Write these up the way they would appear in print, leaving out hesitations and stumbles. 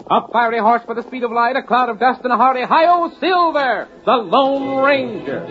A fiery horse with the speed of light, a cloud of dust, and a hearty hi-yo Silver, the Lone Ranger.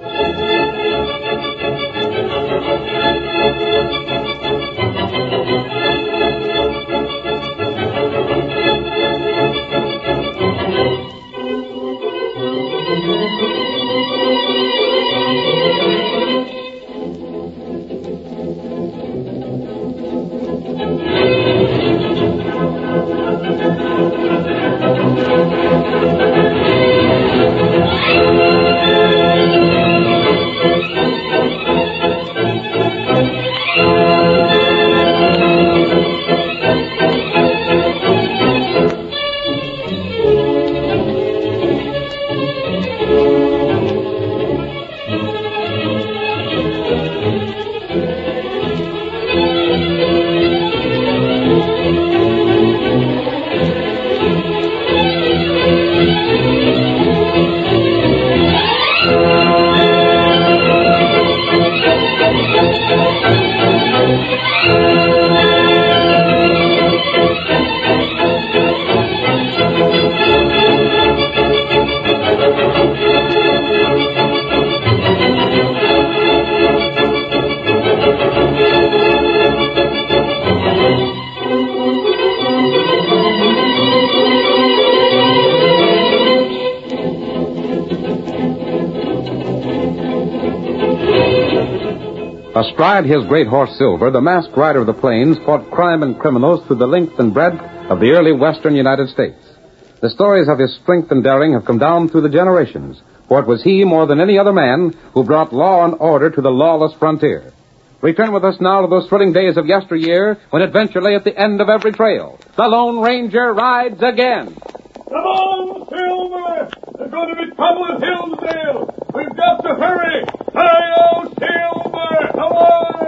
Astride his great horse Silver, the masked rider of the plains fought crime and criminals through the length and breadth of the early western United States. The stories of his strength and daring have come down through the generations, for it was he, more than any other man, who brought law and order to the lawless frontier. Return with us now to those thrilling days of yesteryear, when adventure lay at the end of every trail. The Lone Ranger rides again. Come on, Silver! There's going to be trouble at Hillsdale! We've got to hurry! Hi-yo, Silver! Away!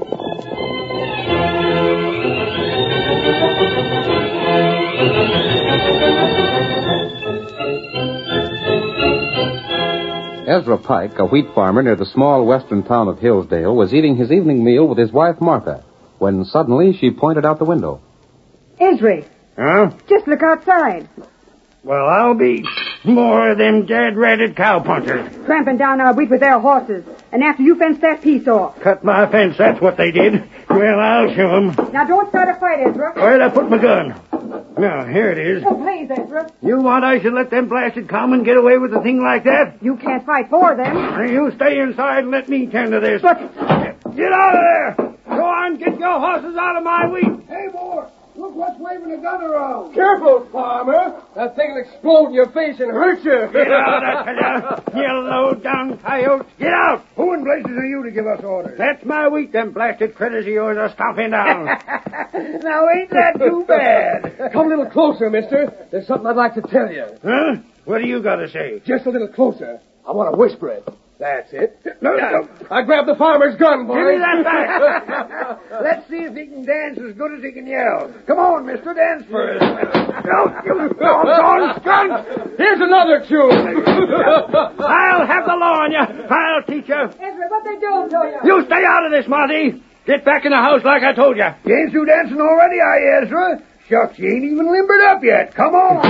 Ezra Pike, a wheat farmer near the small western town of Hillsdale, was eating his evening meal with his wife Martha, when suddenly she pointed out the window. Ezra. Huh? Just look outside. Well, I'll be more of them dead-ratted cowpunchers. Tramping down our wheat with their horses. And after you fenced that piece off. Cut my fence, that's what they did. Well, I'll show them. Now, don't start a fight, Ezra. Where'd I put my gun? Now, here it is. Oh, please, Ezra. You want I should let them blasted cowmen get away with a thing like that? You can't fight for them. You stay inside and let me tend to this. But... Get out of there! Go on, get your horses out of my wheat! Hey, boy, look what's waving a gun around. Careful, farmer! That thing will explode in your face and hurt you! Get out, I tell you! You low-down coyotes! Get out! Who in blazes are you to give us orders? That's my wheat them blasted critters of yours are stomping down. Now, ain't that too bad? Come a little closer, mister. There's something I'd like to tell you. Huh? What do you got to say? Just a little closer. I want to whisper it. That's it. No. I grabbed the farmer's gun, boy. Give me that back. Let's see if he can dance as good as he can yell. Come on, mister, dance first. No, you doggone skunk. Here's another tune. I'll have the law on you. I'll teach you. Ezra, what they doing to you? You stay out of this, Marty. Get back in the house like I told you. You ain't through dancing already, are you, Ezra? Shucks, you ain't even limbered up yet. Come on.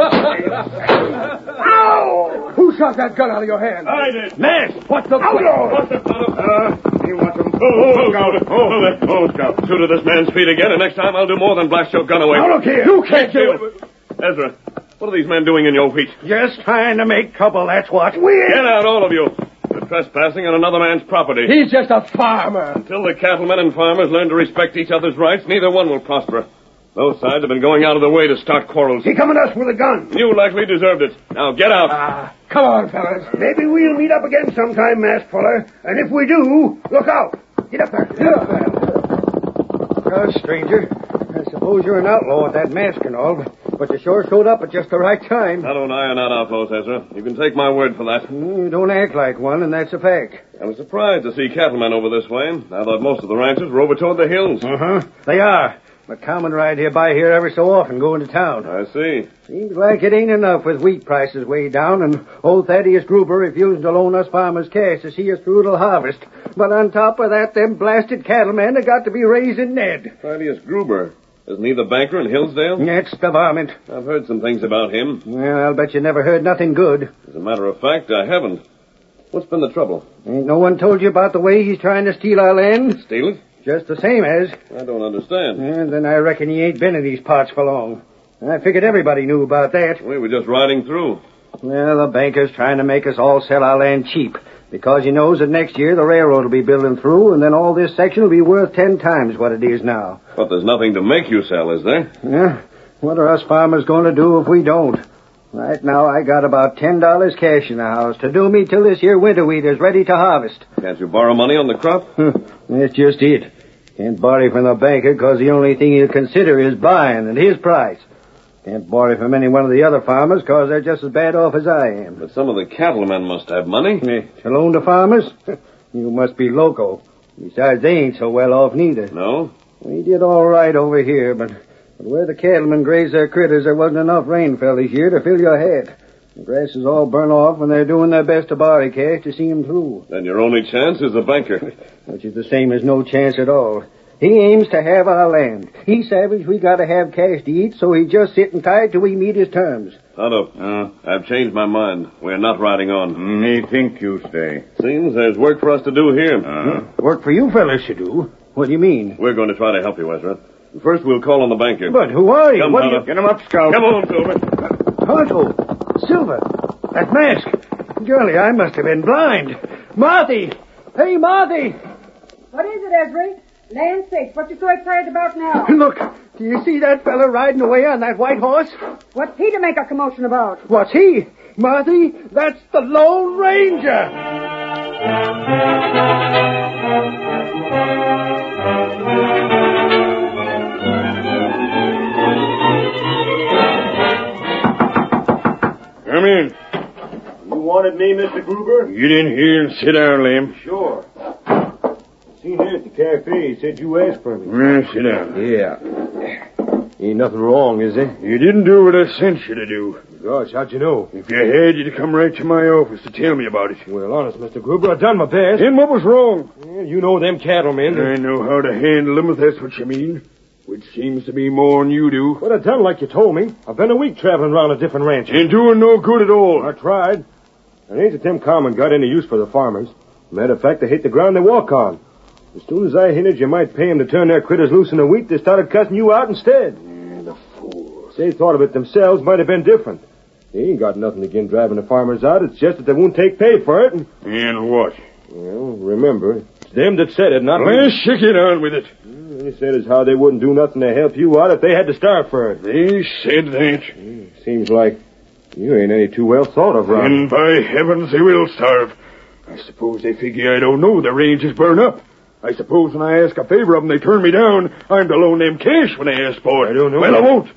Ow! Who shot that gun out of your hand? I did. Ness, what the... Outlaw! What's the... You want some... Scout. Shoot at this man's feet again, and next time I'll do more than blast your gun away. Now, look here. You can't do it. Ezra, what are these men doing in your wheat? Just trying to make trouble, that's what. Get out, all of you. You're trespassing on another man's property. He's just a farmer. Until the cattlemen and farmers learn to respect each other's rights, neither one will prosper. Both sides have been going out of the way to start quarrels. He coming at us with a gun. You likely deserved it. Now get out. Come on, fellas. Maybe we'll meet up again sometime, masked feller. And if we do, look out. Get up there. Get up there. Oh, stranger. I suppose you're an outlaw with that mask and all, but you sure showed up at just the right time. Shadow and I are not outlaws, Ezra. You can take my word for that. You don't act like one, and that's a fact. I was surprised to see cattlemen over this way. I thought most of the ranchers were over toward the hills. Uh-huh. They are. But cowmen ride by here every so often going to town. I see. Seems like it ain't enough with wheat prices way down and old Thaddeus Gruber refusing to loan us farmers cash to see us through till harvest. But on top of that, them blasted cattlemen have got to be raising Ned. Thaddeus Gruber. Isn't he the banker in Hillsdale? That's the varmint. I've heard some things about him. Well, I'll bet you never heard nothing good. As a matter of fact, I haven't. What's been the trouble? Ain't no one told you about the way he's trying to steal our land? Steal it? Just the same as. I don't understand. And then I reckon he ain't been in these parts for long. I figured everybody knew about that. We were just riding through. Well, the banker's trying to make us all sell our land cheap. Because he knows that next year the railroad will be building through, and then all this section will be worth 10 times what it is now. But there's nothing to make you sell, is there? Yeah. What are us farmers going to do if we don't? Right now I got about $10 cash in the house to do me till this here winter wheat is ready to harvest. Can't you borrow money on the crop? That's just it. Can't borrow from the banker because the only thing he'll consider is buying at his price. Can't borrow from any one of the other farmers because they're just as bad off as I am. But some of the cattlemen must have money. To loan to farmers? You must be loco. Besides, they ain't so well off neither. No? We did all right over here, but where the cattlemen graze their critters, there wasn't enough rain fell this year to fill your hat. The grass is all burnt off, and they're doing their best to borrow cash to see 'em through. Then your only chance is the banker. Which is the same as no chance at all. He aims to have our land. He's savage we gotta have cash to eat, so he's just sitting tight till we meet his terms. Tonto, I've changed my mind. We're not riding on. Me think you stay. Seems there's work for us to do here. Work for you fellas to do? What do you mean? We're going to try to help you, Ezra. First, we'll call on the banker. But who are you? Come, What Tonto. Get him up, Scout. Come on, Silver. Tonto! Silver! That mask! Golly, I must have been blind. Marthy! Hey, Marthy! What is it, Ezra? Land sakes, what you so excited about now? Look, do you see that fella riding away on that white horse? What's he to make a commotion about? What's he? Marthy, that's the Lone Ranger! Come in. You wanted me, Mr. Gruber? Get in here and sit down, Lem. Sure. Seen here at the cafe. He said you asked for me. Well, sit down. Yeah. Ain't nothing wrong, is there? You didn't do what I sent you to do. Gosh, how'd you know? If you had, you'd come right to my office to tell me about it. Well, honest, Mr. Gruber, I done my best. And what was wrong? Yeah, you know them cattlemen. I know how to handle them, if that's what you mean. Which seems to be more than you do. But I done like you told me. I've been a week traveling around a different ranch. Ain't doing no good at all. I tried. It ain't that them common got any use for the farmers. Matter of fact, they hate the ground they walk on. As soon as I hinted you might pay 'em to turn their critters loose in the wheat, they started cussing you out instead. Yeah, the fools. If they thought of it themselves, might have been different. They ain't got nothing against driving the farmers out. It's just that they won't take pay for it. And what? Well, remember, it's them that said it, not me. Let's shake it on with it. They said as how they wouldn't do nothing to help you out if they had to starve for it. They said that. Seems like you ain't any too well thought of, Ron. And by heavens, they will starve. I suppose they figure I don't know the range is burned up. I suppose when I ask a favor of them, they turn me down. I'm to loan them cash when they ask for it. I don't know. Well, I won't.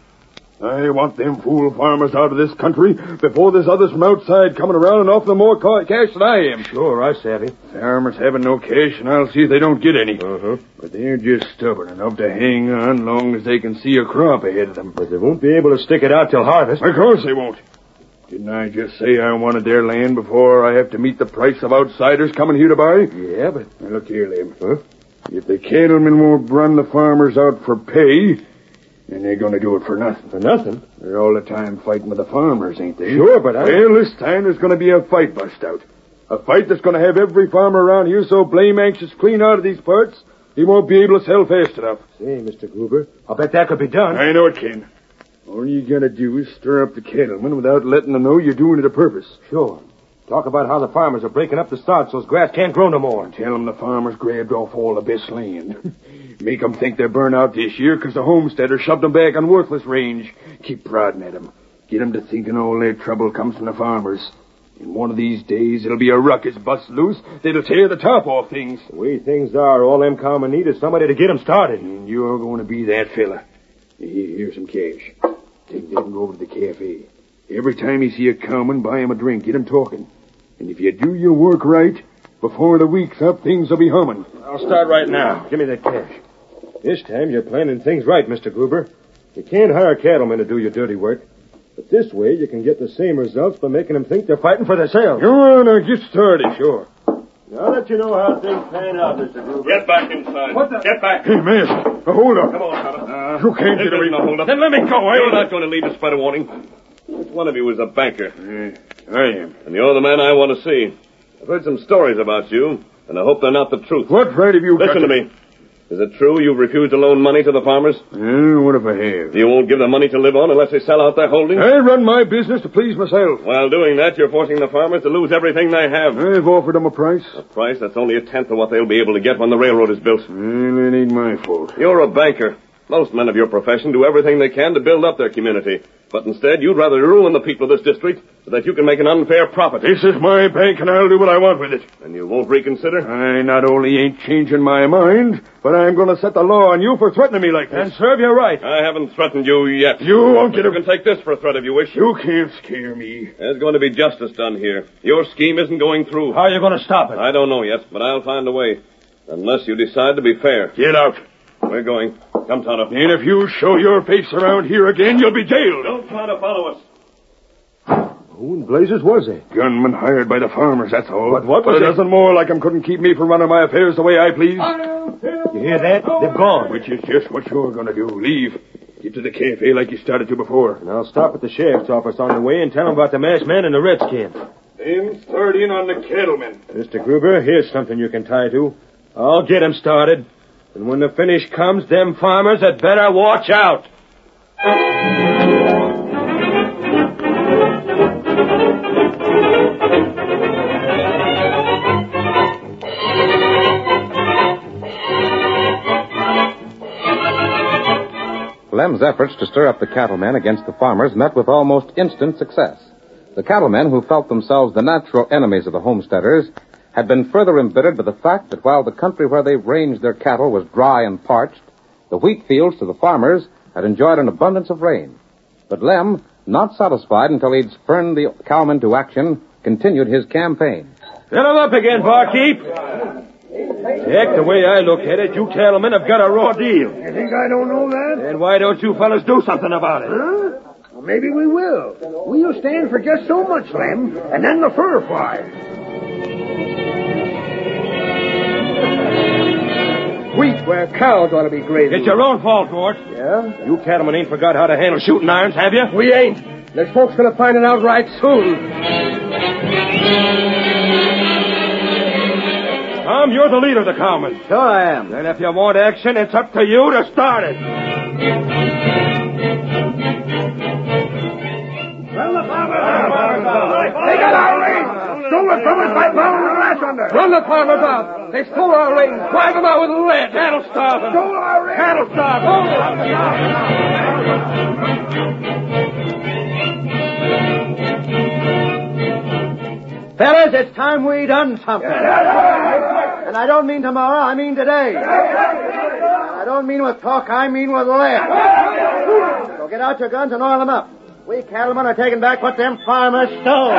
I want them fool farmers out of this country before there's others from outside coming around and offering more cash than I am. Sure, I savvy. Farmers having no cash, and I'll see if they don't get any. Uh-huh. But they're just stubborn enough to hang on long as they can see a crop ahead of them. But they won't be able to stick it out till harvest. Of course they won't. Didn't I just say I wanted their land before I have to meet the price of outsiders coming here to buy? Yeah, but... Now, look here, Lim. Huh? If the cattlemen won't run the farmers out for pay, then they're going to do it for nothing. For nothing? They're all the time fighting with the farmers, ain't they? Sure, but I... Well, this time there's going to be a fight bust out. A fight that's going to have every farmer around here so blame anxious clean out of these parts, he won't be able to sell fast enough. Say, Mr. Gruber, I'll bet that could be done. I know it can. All you got to do is stir up the cattlemen without letting them know you're doing it a purpose. Sure. Talk about how the farmers are breaking up the sod so grass can't grow no more. Tell them the farmers grabbed off all the best land. Make them think they're burnt out this year because the homesteaders shoved them back on worthless range. Keep prodding at them. Get them to thinking all their trouble comes from the farmers. And one of these days, it'll be a ruckus bust loose that'll tear the top off things. The way things are, all them common need is somebody to get them started. And you're going to be that fella. Here's some cash. Take that and go over to the cafe. Every time you see a cowman, buy him a drink. Get him talking. And if you do your work right, before the week's up, things will be humming. I'll start right now. Give me that cash. This time you're planning things right, Mr. Gruber. You can't hire cattlemen to do your dirty work. But this way you can get the same results by making them think they're fighting for themselves. Go on, now get started. Sure. Now that you know how things pan out, Mr. Gruber. Get back inside. What the... Get back. Hey, man, hold up. Come on, Tonto. You can't get away. Hold up. Then let me go. You're not going to leave despite a warning. Which one of you is a banker? I am. And you're the man I want to see. I've heard some stories about you, and I hope they're not the truth. What right have you got? Listen to me. Is it true you've refused to loan money to the farmers? What if I have? You won't give them money to live on unless they sell out their holdings? I run my business to please myself. While doing that, you're forcing the farmers to lose everything they have. I've offered them a price. A price that's only a tenth of what they'll be able to get when the railroad is built. Well, it ain't my fault. You're a banker. Most men of your profession do everything they can to build up their community. But instead, you'd rather ruin the people of this district so that you can make an unfair profit. This is my bank, and I'll do what I want with it. And you won't reconsider? I not only ain't changing my mind, but I'm going to set the law on you for threatening me like this. And serve you right. I haven't threatened you yet. You won't get You can take this for a threat if you wish. You can't scare me. There's going to be justice done here. Your scheme isn't going through. How are you going to stop it? I don't know yet, but I'll find a way. Unless you decide to be fair. Get out. We're going. Come, Tonto. And if you show your face around here again, you'll be jailed. Don't try to follow us. Who in blazes was he? Gunman hired by the farmers, that's all. But what But was a it? dozen more like 'em couldn't keep me from running my affairs the way I please. You hear that? They've gone. Which is just what you're going to do. Leave. Get to the cafe like you started to before. And I'll stop at the sheriff's office on the way and tell them about the masked man and the redskins. Then start in on the cattlemen. Mr. Gruber, here's something you can tie to. I'll get 'em started. And when the finish comes, them farmers had better watch out. Lem's efforts to stir up the cattlemen against the farmers met with almost instant success. The cattlemen, who felt themselves the natural enemies of the homesteaders, had been further embittered by the fact that while the country where they ranged their cattle was dry and parched, the wheat fields to the farmers had enjoyed an abundance of rain. But Lem, not satisfied until he'd spurned the cowmen to action, continued his campaign. Fill 'em up again, barkeep. Heck, the way I look at it, you cattlemen have got a raw deal. You think I don't know that? Then why don't you fellas do something about it? Huh? Well, maybe we will. We'll stand for just so much, Lem, and then the fur flies. Wheat where cows ought to be grazing. It's your own fault, Mort. Yeah? You cattlemen ain't forgot how to handle shooting irons, have you? We ain't. There's folks gonna find it out right soon. Tom, you're the leader of the cowmen. Sure I am. Then if you want action, it's up to you to start it. They got our reins! Stole it from us by pounding the lash under! Run the farmers out! They stole our reins! Drive them out with lead! Cattle starving. Stole our reins! Cattle starving. Fellas, it's time we done something. And I don't mean tomorrow, I mean today. I don't mean with talk, I mean with lead. So get out your guns and oil them up. We cattlemen are taking back what them farmers stole.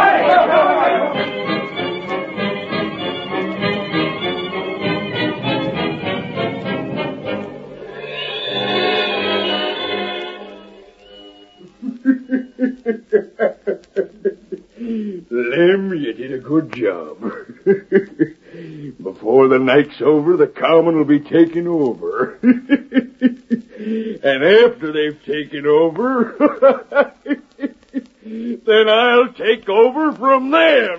Lem, you did a good job. Before the night's over, the cowmen will be taking over. And after they've taken over, then I'll take over from them.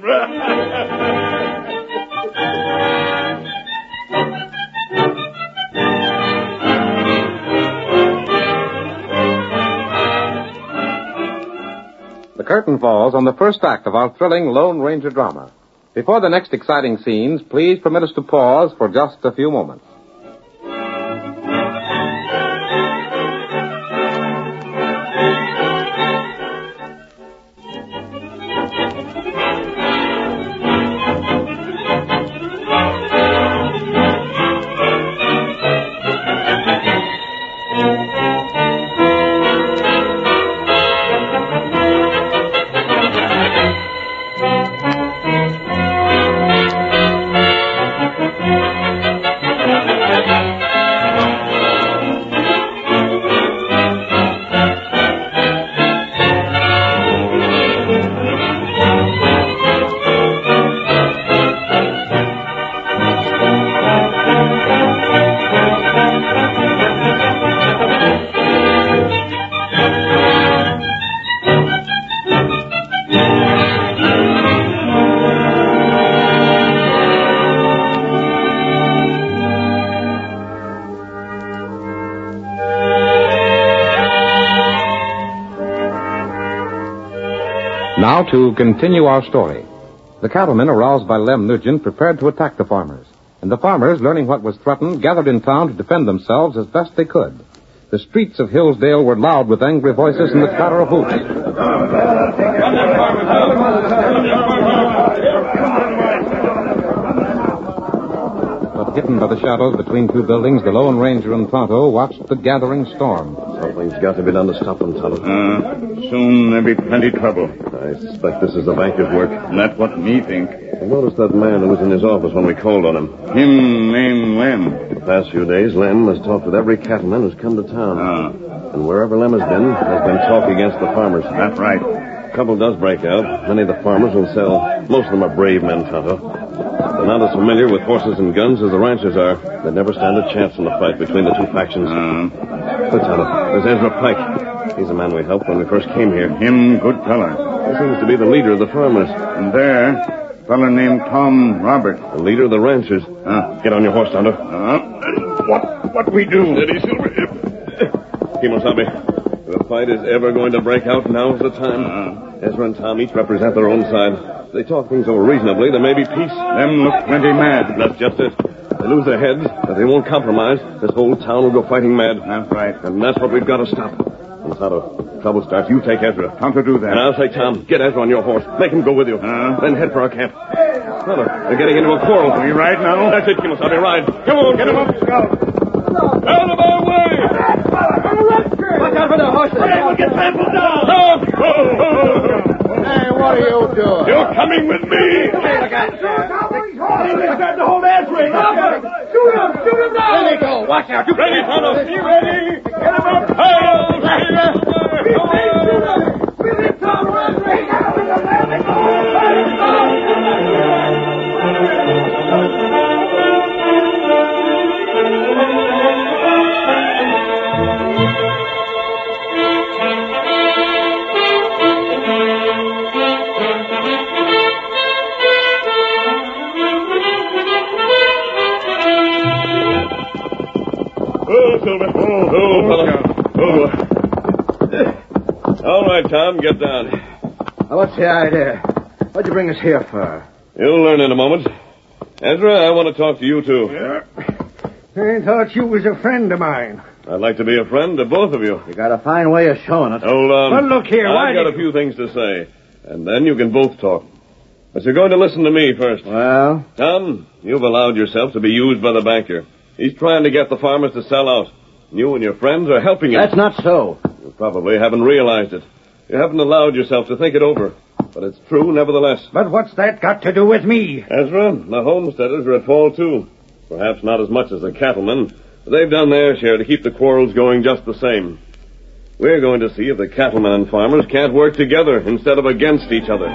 The curtain falls on the first act of our thrilling Lone Ranger drama. Before the next exciting scenes, please permit us to pause for just a few moments. now to continue our story. The cattlemen, aroused by Lem Nugent, prepared to attack the farmers. And the farmers, learning what was threatened, gathered in town to defend themselves as best they could. The streets of Hillsdale were loud with angry voices and the clatter of hoofs. But hidden by the shadows between two buildings, the Lone Ranger and Tonto watched the gathering storm. Something's got to be done to stop them, Tonto. Soon there'll be plenty trouble. I suspect this is the banker's work. That's what me think. I noticed that man who was in his office when we called on him. Him named Lem. The past few days, Lem has talked with every cattleman who's come to town. And wherever Lem has been, there's been talk against the farmers. That's right. Trouble does break out. Many of the farmers will sell. Most of them are brave men, Tonto. They're not as familiar with horses and guns as the ranchers are. They'd never stand a chance in the fight between the two factions. But, Tonto, there's Ezra Pike. He's the man we helped when we first came here. Him good fella. He seems to be the leader of the farmers. And there, fella named Tom Robert. The leader of the ranchers. Get on your horse, Tonto. What we do? Steady, Silver. Kimosabe, if a fight is ever going to break out, now's the time. Ezra and Tom each represent their own side. If they talk things over reasonably, there may be peace. Them look plenty mad. That's just it. If they lose their heads, if they won't compromise, this whole town will go fighting mad. That's right. And that's what we've got to stop. And Tonto, trouble starts, you take Ezra. Tonto do that. And I'll say, Tom, get Ezra on your horse. Make him go with you. Then head for our camp. Tonto, they're getting into a quarrel. Are you right now? That's it, Kimosabe. Ride. Come on, get him up. Out of our way! Watch out for the horses. We'll get trampled down! Hey, what are you doing? You're coming with me! Hey, look out. He's got the whole answering! Shoot him! Shoot him down! There they go. Watch out. Ready, Tonto! You ready? Get him up! All right, Tom, get down. What's the idea? What'd you bring us here for? You'll learn in a moment. Ezra, I want to talk to you, too. I thought you was a friend of mine. I'd like to be a friend to both of you. You got a fine way of showing it. Hold on. But look here, I've got a few things to say, and then you can both talk. But you're going to listen to me first. Well? Tom, you've allowed yourself to be used by the banker. He's trying to get the farmers to sell out. You and your friends are helping him. That's not so. You probably haven't realized it. You haven't allowed yourself to think it over. But it's true, nevertheless. But what's that got to do with me? Ezra, the homesteaders are at fault, too. Perhaps not as much as the cattlemen, but they've done their share to keep the quarrels going just the same. We're going to see if the cattlemen and farmers can't work together instead of against each other.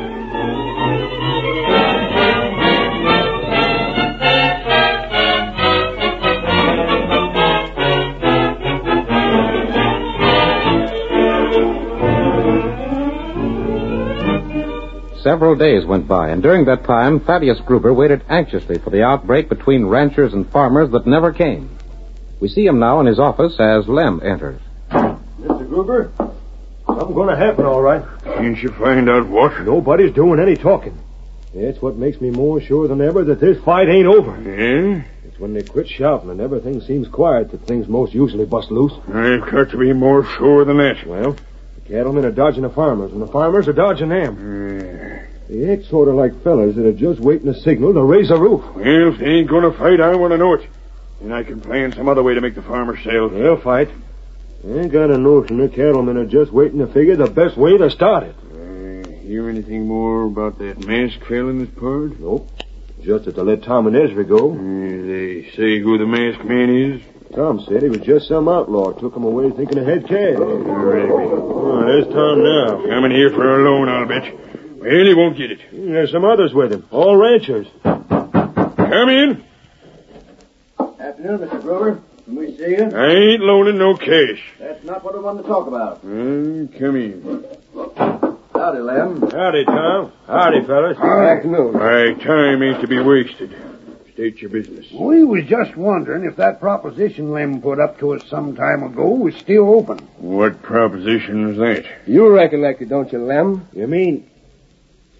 Several days went by, and during that time, Thaddeus Gruber waited anxiously for the outbreak between ranchers and farmers that never came. We see him now in his office as Lem enters. Mr. Gruber, something's going to happen, all right. Can't you find out what? Nobody's doing any talking. That's what makes me more sure than ever that this fight ain't over. Yeah? It's when they quit shouting and everything seems quiet that things most usually bust loose. I've got to be more sure than that. Well, the cattlemen are dodging the farmers, and the farmers are dodging them. They act sort of like fellas that are just waiting a signal to raise a roof. Well, if they ain't going to fight, I want to know it. Then I can plan some other way to make the farmers sell. They'll fight. I ain't got a notion the cattlemen are just waiting to figure the best way to start it. Hear anything more about that masked fella in this part? Nope. Just that they let Tom and Ezra go. They say who the masked man is? Tom said he was just some outlaw. Took him away thinking he had cash. Oh, there's Tom now. Coming here for a loan, I'll bet. Well, he won't get it. There's some others with him. All ranchers. Come in. Afternoon, Mr. Gruber. Can we see you? I ain't loaning no cash. That's not what we wanted to talk about. Come in. Howdy, Lem. Howdy, Tom. Howdy, fellas. Afternoon. My time ain't to be wasted. State your business. We was just wondering if that proposition Lem put up to us some time ago was still open. What proposition is that? You recollect it, don't you, Lem? You mean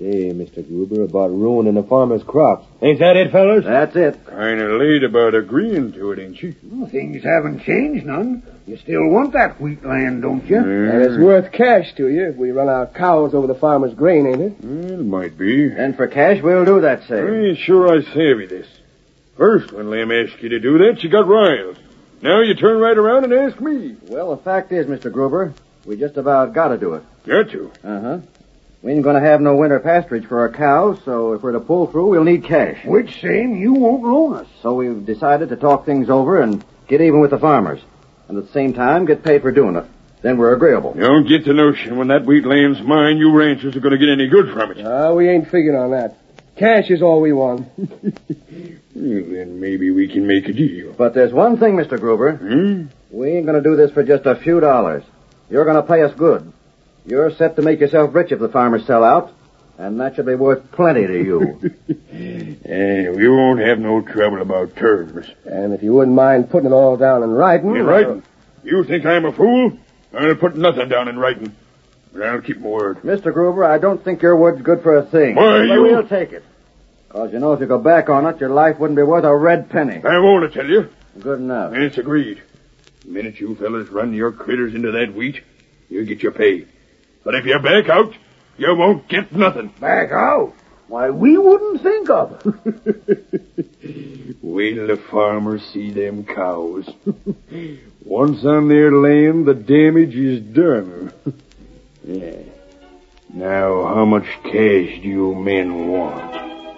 Say, Mr. Gruber, about ruining the farmer's crops. Ain't that it, fellas? That's it. Kind of late about agreeing to it, ain't you? Well, things haven't changed none. You still want that wheat land, don't you? And it's worth cash to you if we run our cows over the farmer's grain, ain't it? Well, it might be. And for cash, we'll do that, say. I ain't sure I savvy this. First, when Lem asked you to do that, you got riled. Now you turn right around and ask me. Well, the fact is, Mr. Gruber, we just about got to do it. Got to. Uh-huh. We ain't going to have no winter pasturage for our cows, so if we're to pull through, we'll need cash. Which saying you won't loan us. So we've decided to talk things over and get even with the farmers. And at the same time, get paid for doing it. Then we're agreeable. You don't get the notion when that wheat land's mine, you ranchers are going to get any good from it. We ain't figuring on that. Cash is all we want. Well, then maybe we can make a deal. But there's one thing, Mr. Gruber. We ain't going to do this for just a few dollars. You're going to pay us good. You're set to make yourself rich if the farmers sell out, and that should be worth plenty to you. We won't have no trouble about terms. And if you wouldn't mind putting it all down in writing... In writing? You think I'm a fool? I'll put nothing down in writing. But I'll keep my word. Mr. Gruber, I don't think your word's good for a thing. Why, but we'll take it. Because you know if you go back on it, your life wouldn't be worth a red penny. I won't, I tell you. Good enough. And it's agreed. The minute you fellas run your critters into that wheat, you get your pay. But if you back out, you won't get nothing. Back out? Why, we wouldn't think of it. Wait till the farmers see them cows. Once on their land, the damage is done. Yeah. Now, how much cash do you men want?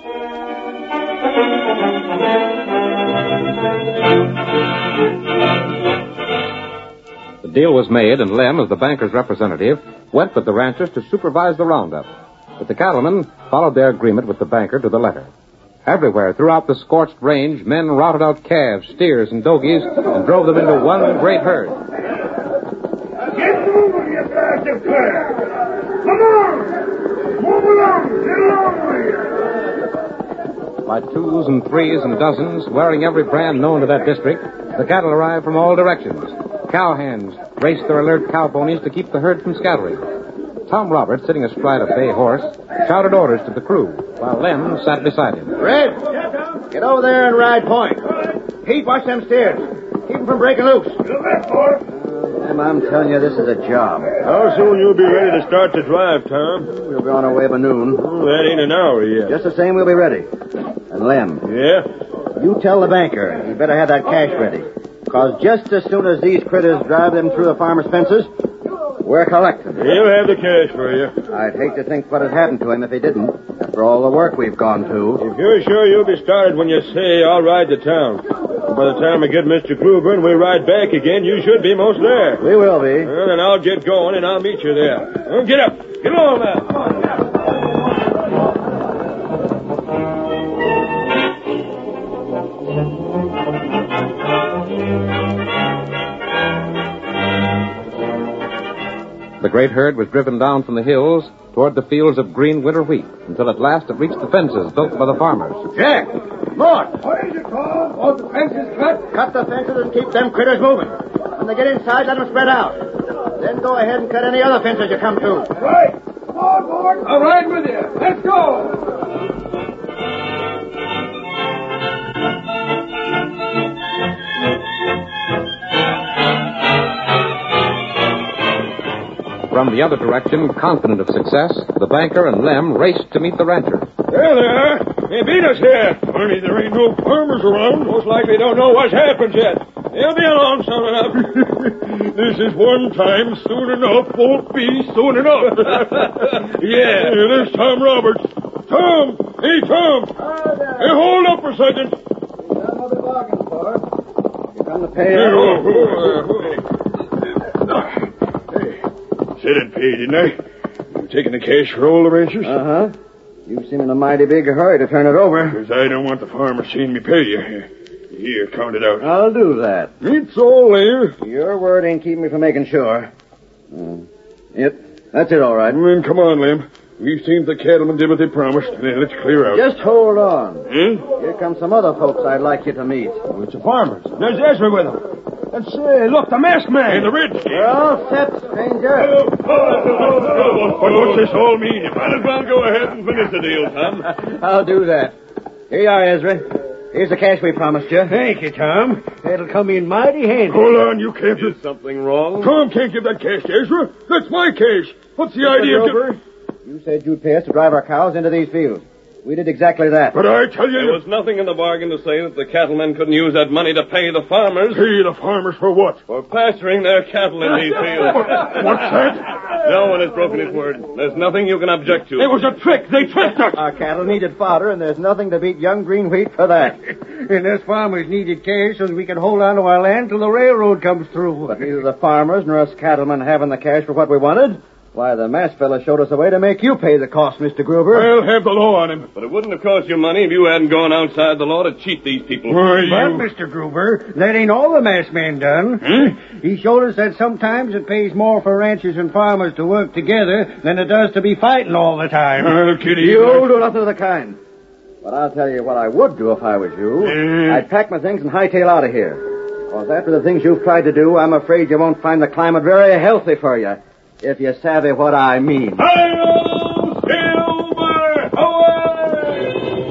The deal was made, and Lem, as the banker's representative, went with the ranchers to supervise the roundup. But the cattlemen followed their agreement with the banker to the letter. Everywhere throughout the scorched range, men routed out calves, steers, and dogies and drove them into one great herd. Get moving, you bastard player! Come on! Move along! Get along with you! By twos and threes and dozens, wearing every brand known to that district, the cattle arrived from all directions. Cowhands raced their alert cow ponies to keep the herd from scattering. Tom Roberts, sitting astride a bay horse, shouted orders to the crew, while Lem sat beside him. Red, get over there and ride point. Pete, watch them steers. Keep them from breaking loose. Lem, I'm telling you, this is a job. How soon you'll be ready to start the drive, Tom? We'll be on our way by noon. Oh, that ain't an hour yet. Just the same, we'll be ready. And Lem. Yeah? You tell the banker he better have that cash ready. Because just as soon as these critters drive them through the farmer's fences, we're collecting. He'll have the cash for you. I'd hate to think what had happened to him if he didn't, after all the work we've gone to. If you're sure you'll be started when you say, I'll ride to town. And by the time we get Mr. Gruber and we ride back again, you should be most there. We will be. Well, then I'll get going and I'll meet you there. Well, get up. Get along now. Come on, get up. The great herd was driven down from the hills toward the fields of green winter wheat, until at last it reached the fences built by the farmers. Jack! Mort! What is it, Paul? All the fences cut? Cut the fences and keep them critters moving. When they get inside, let them spread out. Then go ahead and cut any other fences you come to. Right. Come on, board. I'll ride with you. Let's go. From the other direction, confident of success, the banker and Lem raced to meet the ranchers. There they are. They beat us here. Only there ain't no farmers around. Most likely don't know what's happened yet. They'll be along soon enough. This is one time. Soon enough won't be soon enough. Yeah, there's Tom Roberts. Tom! Hey, Tom! Hey, hold up for a second. That's what they're bargaining for. You come to pay Said I'd pay, didn't I? You taking the cash for all the ranchers? Uh-huh. You seem in a mighty big hurry to turn it over. Because I don't want the farmer seeing me pay you. Here, count it out. I'll do that. It's all there. Your word ain't keeping me from making sure. That's it, all right. Then come on, Lem. We've seen the cattlemen did what they promised. Now, let's clear out. Just hold on. Huh? Here come some other folks I'd like you to meet. Oh, it's the farmers. There's Ezra with them. Look, the masked man. Hey, the Redskin. We're all set, stranger. What's this all mean? You might as well go ahead and finish the deal, Tom. I'll do that. Here you are, Ezra. Here's the cash we promised you. Thank you, Tom. That'll come in mighty handy. Hold on, you can't. Is something wrong? Tom can't give that cash to Ezra. That's my cash. What's the idea of... Grover, you said you'd pay us to drive our cows into these fields. We did exactly that. But I tell you... There was nothing in the bargain to say that the cattlemen couldn't use that money to pay the farmers. Pay the farmers for what? For pasturing their cattle in these fields. What's that? No one has broken his word. There's nothing you can object to. It was a trick. They tricked us. Our cattle needed fodder, and there's nothing to beat young green wheat for that. And us farmers needed cash so that we could hold on to our land till the railroad comes through. But neither the farmers nor us cattlemen having the cash for what we wanted. Why, the masked fella showed us a way to make you pay the cost, Mr. Gruber. I'll have the law on him. But it wouldn't have cost you money if you hadn't gone outside the law to cheat these people. Why, But, Mr. Gruber, that ain't all the masked man done. He showed us that sometimes it pays more for ranchers and farmers to work together than it does to be fighting all the time. Kitty. You'll do nothing of the kind. But I'll tell you what I would do if I was you. I'd pack my things and hightail out of here. Because after the things you've tried to do, I'm afraid you won't find the climate very healthy for you. If you savvy what I mean. Hi-yo, Silver! Away!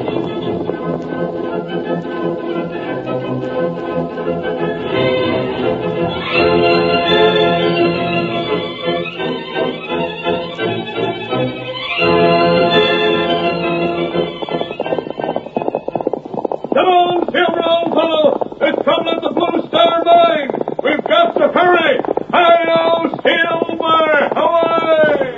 Come on, Silver, old fellow! There's trouble at the Blue Star Mine! We've got to hurry! Hi-yo, Silver! Away!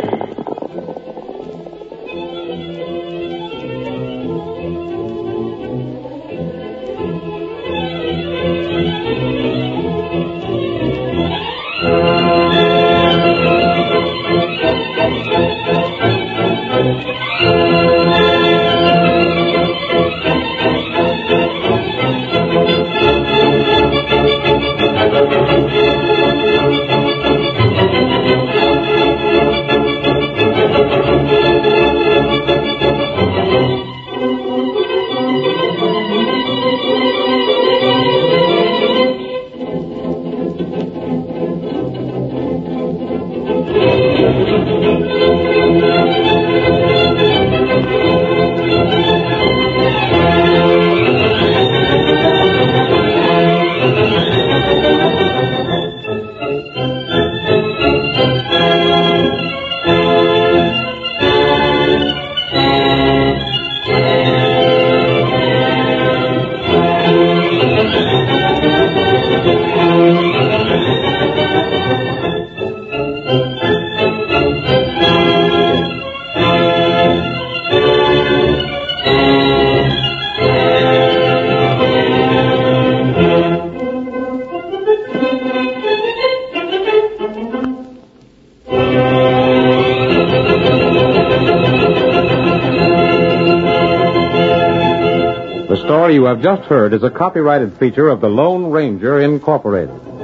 The story you have just heard is a copyrighted feature of the Lone Ranger Incorporated.